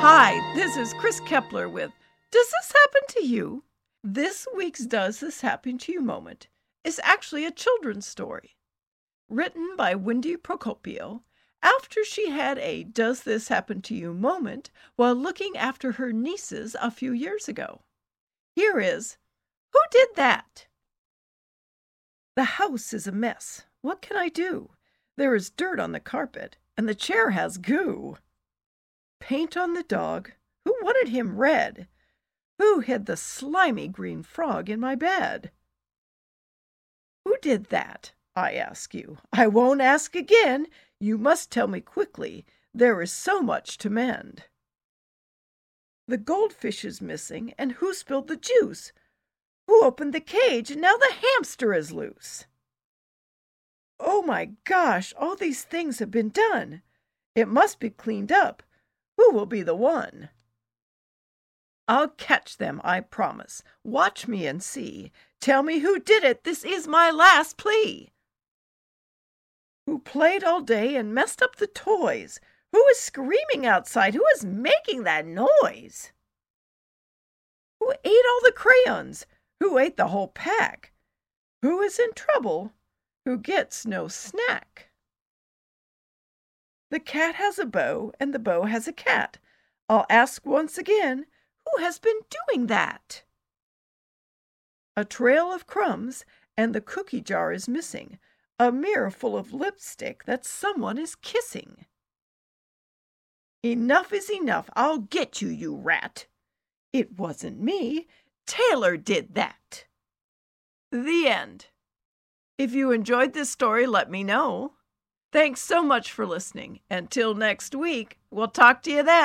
Hi, this is Chris Kepler with Does This Happen to You? This week's Does This Happen to You moment is actually a children's story written by Wendy Procopio after she had a Does This Happen to You moment while looking after her nieces a few years ago. Here is Who Did That? The house is a mess. What can I do? There is dirt on the carpet, and the chair has goo. Paint on the dog. Who wanted him red? Who hid the slimy green frog in my bed? Who did that? I ask you. I won't ask again. You must tell me quickly. There is so much to mend. The goldfish is missing, and who spilled the juice? Who opened the cage, and now the hamster is loose? Oh my gosh, all these things have been done. It must be cleaned up. Who will be the one? I'll catch them, I promise. Watch me and see. Tell me who did it. This is my last plea. Who played all day and messed up the toys? Who is screaming outside? Who is making that noise? Who ate all the crayons? Who ate the whole pack? Who is in trouble? Who gets no snack? The cat has a bow, and the bow has a cat. I'll ask once again, who has been doing that? A trail of crumbs, and the cookie jar is missing. A mirror full of lipstick that someone is kissing. Enough is enough. I'll get you, you rat. It wasn't me. Taylor did that. The end. If you enjoyed this story, let me know. Thanks so much for listening. Until next week, we'll talk to you then.